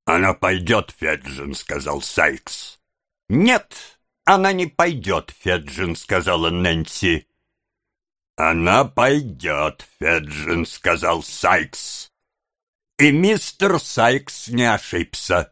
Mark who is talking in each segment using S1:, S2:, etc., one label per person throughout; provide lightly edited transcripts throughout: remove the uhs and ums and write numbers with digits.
S1: «Она пойдет, Феджин», — сказал Сайкс.
S2: «Нет, она не пойдет, Феджин», — сказала Нэнси.
S1: «Она пойдет, Феджин», — сказал Сайкс.
S2: И мистер Сайкс не ошибся.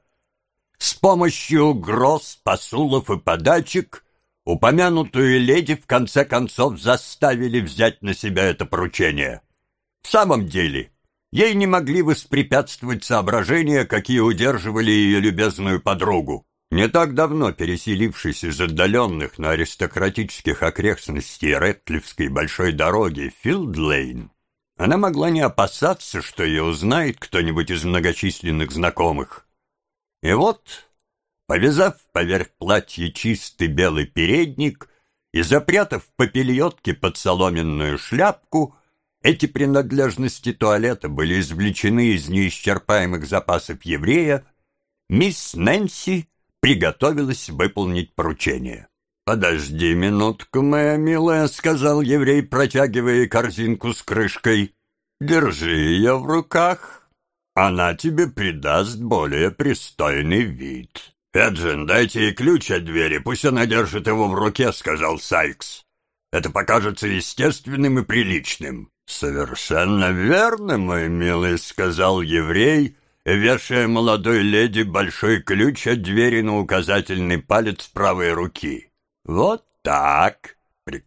S2: С помощью угроз, посулов и подачек упомянутую леди в конце концов заставили взять на себя это поручение. В самом деле, ей не могли воспрепятствовать соображения, какие удерживали ее любезную подругу. Не так давно переселившись из отдаленных, но аристократических окрестностей Рэдклиффской большой дороги Филд-Лейн, она могла не опасаться, что ее узнает кто-нибудь из многочисленных знакомых. И вот, повязав поверх платья чистый белый передник и запрятав попельотки под соломенную шляпку, эти принадлежности туалета были извлечены из неисчерпаемых запасов еврея, мисс Нэнси приготовилась выполнить поручение. «Подожди минутку, моя милая», — сказал еврей, протягивая корзинку с крышкой. «Держи ее в руках. Она тебе придаст более пристойный вид». «Феджин, дайте ей ключ от двери, пусть она держит его в руке», — сказал Сайкс. «Это покажется естественным и приличным». «Совершенно верно, мой милый», — сказал еврей, вешая молодой леди большой ключ от двери на указательный палец правой руки. «Вот так.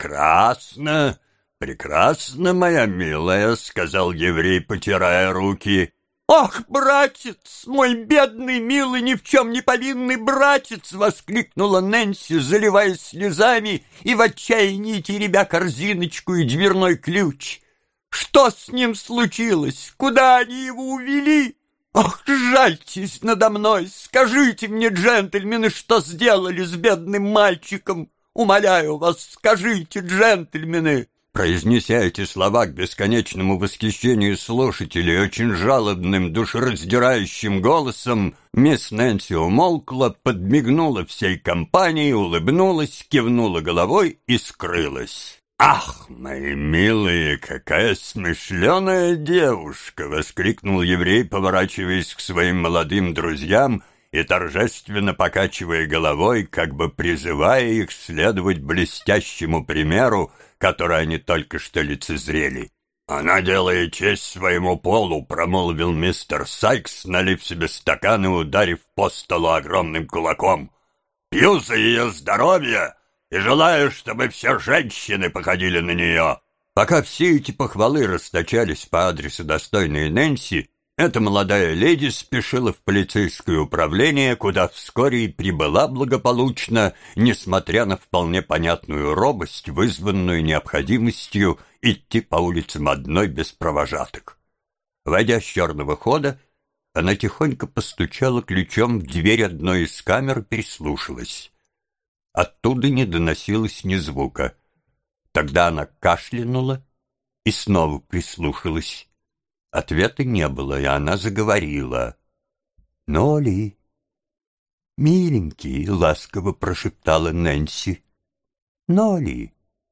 S2: Прекрасно, прекрасно, моя милая», — сказал еврей, потирая руки. «Ах, братец, мой бедный, милый, ни в чем не повинный братец!» — воскликнула Нэнси, заливаясь слезами и в отчаянии теребя корзиночку и дверной ключ. «Что с ним случилось? Куда они его увели? Ах, жальтесь надо мной! Скажите мне, джентльмены, что сделали с бедным мальчиком! Умоляю вас, скажите, джентльмены!» Произнеся эти слова к бесконечному восхищению слушателей очень жалобным, душераздирающим голосом, мисс Нэнси умолкла, подмигнула всей компании, улыбнулась, кивнула головой и скрылась. «Ах, мои милые, какая смышленая девушка!» — воскликнул еврей, поворачиваясь к своим молодым друзьям и торжественно покачивая головой, как бы призывая их следовать блестящему примеру, который они только что лицезрели. «Она делает честь своему полу», — промолвил мистер Сайкс, налив себе стакан и ударив по столу огромным кулаком. «Пью за ее здоровье и желаю, чтобы все женщины походили на нее». Пока все эти похвалы расточались по адресу достойной Нэнси, эта молодая леди спешила в полицейское управление, куда вскоре и прибыла благополучно, несмотря на вполне понятную робость, вызванную необходимостью идти по улицам одной без провожатых. Войдя с черного хода, она тихонько постучала ключом в дверь одной из камер и прислушалась. Оттуда не доносилось ни звука. Тогда она кашлянула и снова прислушалась. Ответа не было, и она заговорила. «Ноли, миленький», — ласково прошептала Нэнси. «Ноли».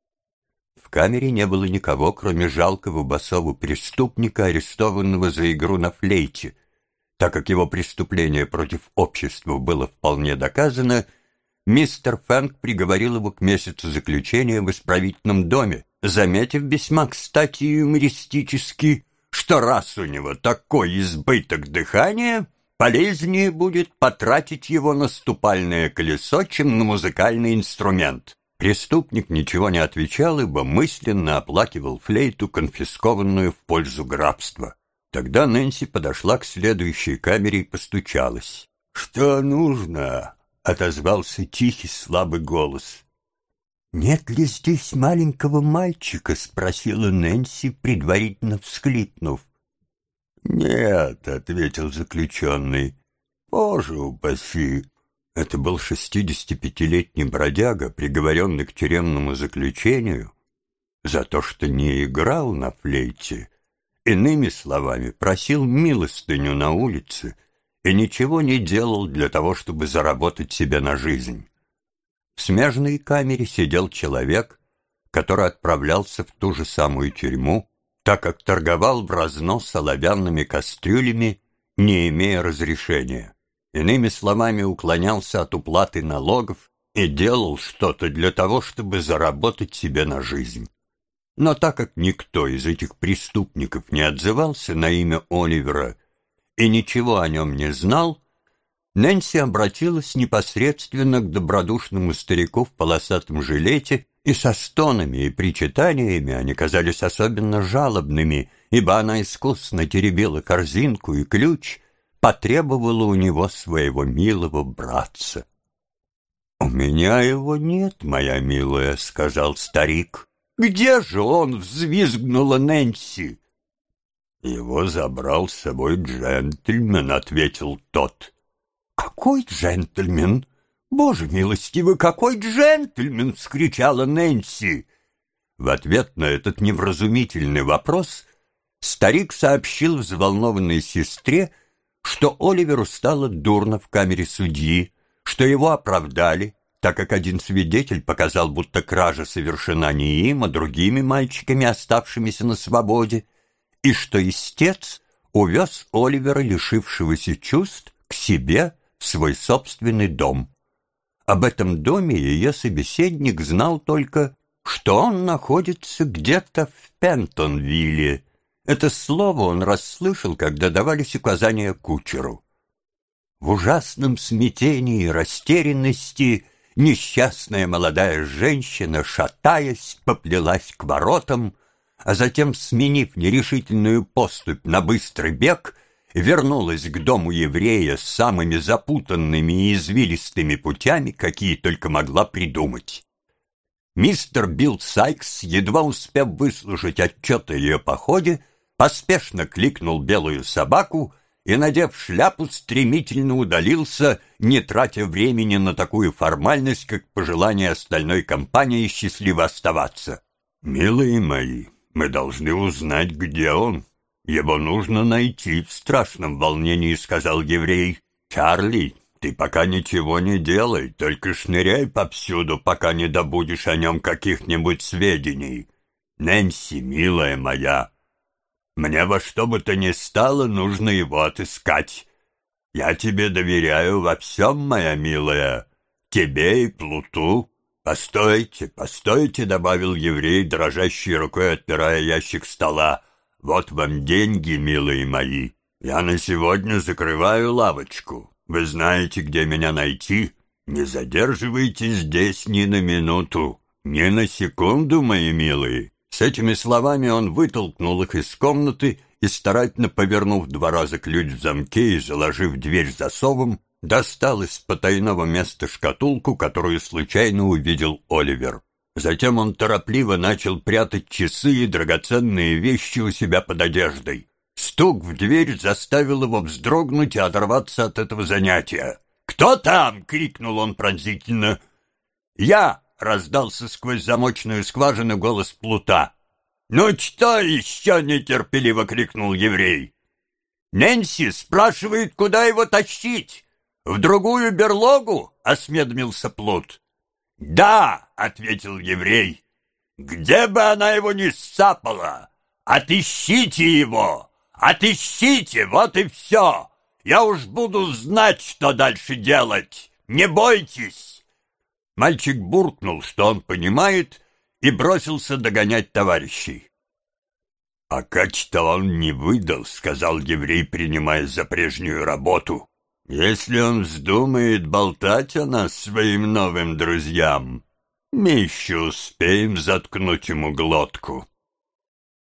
S2: В камере не было никого, кроме жалкого босого преступника, арестованного за игру на флейте. Так как его преступление против общества было вполне доказано, мистер Фэнк приговорил его к месяцу заключения в исправительном доме, заметив весьма кстати и юмористически, что раз у него такой избыток дыхания, полезнее будет потратить его на ступальное колесо, чем на музыкальный инструмент. Преступник ничего не отвечал, ибо мысленно оплакивал флейту, конфискованную в пользу грабства. Тогда Нэнси подошла к следующей камере и постучалась. «Что нужно?» — отозвался тихий слабый голос. «Нет ли здесь маленького мальчика?» — спросила Нэнси, предварительно всхлипнув. «Нет», — ответил заключенный. «Боже упаси!» Это был 65-летний бродяга, приговоренный к тюремному заключению за то, что не играл на флейте, иными словами, просил милостыню на улице и ничего не делал для того, чтобы заработать себе на жизнь. В смежной камере сидел человек, который отправлялся в ту же самую тюрьму, так как торговал в разнос оловянными кастрюлями, не имея разрешения. Иными словами, уклонялся от уплаты налогов и делал что-то для того, чтобы заработать себе на жизнь. Но так как никто из этих преступников не отзывался на имя Оливера и ничего о нем не знал, Нэнси обратилась непосредственно к добродушному старику в полосатом жилете, и со стонами и причитаниями они казались особенно жалобными, ибо она искусно теребила корзинку и ключ, потребовала у него своего милого братца. «У меня его нет, моя милая», — сказал старик. «Где же он?» — взвизгнула Нэнси. «Его забрал с собой джентльмен», — ответил тот. «Какой джентльмен? Боже милостивый, какой джентльмен!» — вскричала Нэнси. В ответ на этот невразумительный вопрос старик сообщил взволнованной сестре, что Оливеру стало дурно в камере судьи, что его оправдали, так как один свидетель показал, будто кража совершена не им, а другими мальчиками, оставшимися на свободе, и что истец увез Оливера, лишившегося чувств, к себе в свой собственный дом. Об этом доме ее собеседник знал только, что он находится где-то в Пентонвилле. Это слово он расслышал, когда давались указания кучеру. В ужасном смятении и растерянности несчастная молодая женщина, шатаясь, поплелась к воротам, а затем, сменив нерешительную поступь на быстрый бег, вернулась к дому еврея с самыми запутанными и извилистыми путями, какие только могла придумать. Мистер Билл Сайкс, едва успев выслушать отчет о ее походе, поспешно кликнул белую собаку и, надев шляпу, стремительно удалился, не тратя времени на такую формальность, как пожелание остальной компании счастливо оставаться. «Милые мои, мы должны узнать, где он. Его нужно найти», — в страшном волнении сказал еврей. «Чарли, ты пока ничего не делай, только шныряй повсюду, пока не добудешь о нем каких-нибудь сведений. Нэнси, милая моя, мне во что бы то ни стало нужно его отыскать. Я тебе доверяю во всем, моя милая, тебе и Плуту». «Постойте, постойте», — добавил еврей, дрожащей рукой отпирая ящик стола. «Вот вам деньги, милые мои. Я на сегодня закрываю лавочку. Вы знаете, где меня найти. Не задерживайтесь здесь ни на минуту, ни на секунду, мои милые». С этими словами он вытолкнул их из комнаты и, старательно повернув 2 раза ключ в замке и заложив дверь засовом, достал из потайного места шкатулку, которую случайно увидел Оливер. Затем он торопливо начал прятать часы и драгоценные вещи у себя под одеждой. Стук в дверь заставил его вздрогнуть и оторваться от этого занятия. «Кто там?» — крикнул он пронзительно. «Я!» — раздался сквозь замочную скважину голос Плута. «Ну что еще?» — нетерпеливо крикнул еврей. «Нэнси спрашивает, куда его тащить. В другую берлогу?» — осведомился Плут. «Да!» — ответил еврей. «Где бы она его ни сцапала! Отыщите его! Отыщите! Вот и все! Я уж буду знать, что дальше делать! Не бойтесь!» Мальчик буркнул, что он понимает, и бросился догонять товарищей. «А кач-то он не выдал», — сказал еврей, принимаясь за прежнюю работу. «Если он вздумает болтать о нас своим новым друзьям, мы еще успеем заткнуть ему глотку».